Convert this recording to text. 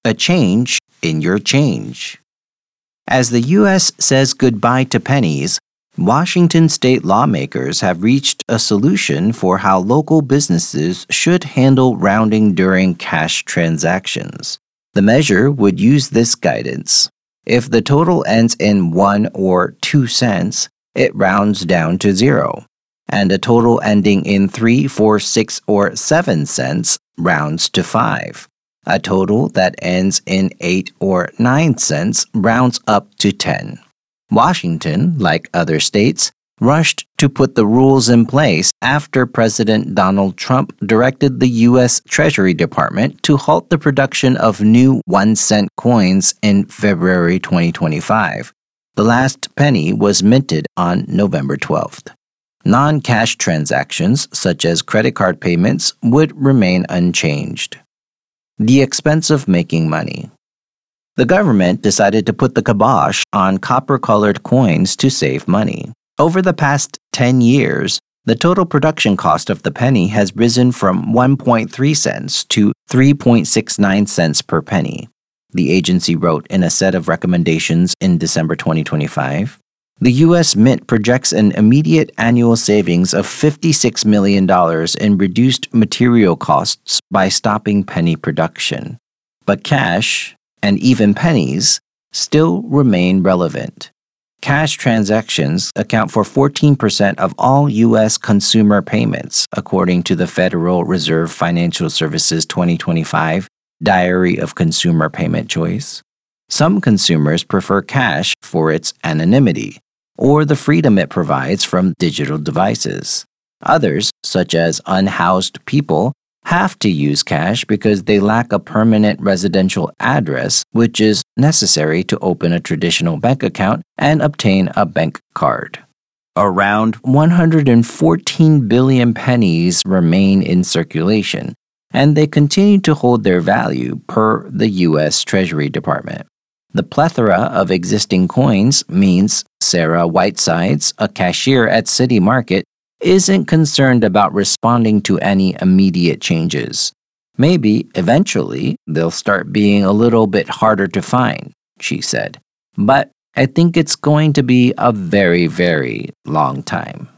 a change in your change. As the U.S. says goodbye to pennies, Washington state lawmakers have reached a solution for how local businesses should handle rounding during cash transactions. The measure would use this guidance. If the total ends in 1 or 2 cents, it rounds down to 0, and a total ending in 3, 4, 6, or 7 cents rounds to 5. A total that ends in 8 or 9 cents rounds up to 10. Washington, like other states, rushed to put the rules in place after President Donald Trump directed the U.S. Treasury Department to halt the production of new 1-cent coins in February 2025. The last penny was minted on November 12th. Non-cash transactions, such as credit card payments, would remain unchanged. The expense of making money. The government decided to put the kibosh on copper-colored coins to save money. Over the past 10 years, the total production cost of the penny has risen from 1.3 cents to 3.69 cents per penny, the agency wrote in a set of recommendations in December 2025. The U.S. Mint projects an immediate annual savings of $56 million in reduced material costs by stopping penny production. But cash, and even pennies, still remain relevant. Cash transactions account for 14% of all U.S. consumer payments, according to the Federal Reserve Financial Services 2025 Diary of Consumer Payment Choice. Some consumers prefer cash for its anonymity, or the freedom it provides from digital devices. Others, such as unhoused people, have to use cash because they lack a permanent residential address, which is necessary to open a traditional bank account and obtain a bank card. Around 114 billion pennies remain in circulation, and they continue to hold their value per the U.S. Treasury Department. The plethora of existing coins means Sarah Whitesides, a cashier at City Market, isn't concerned about responding to any immediate changes. Maybe, eventually, they'll start being a little bit harder to find, she said. But I think it's going to be a very, very long time.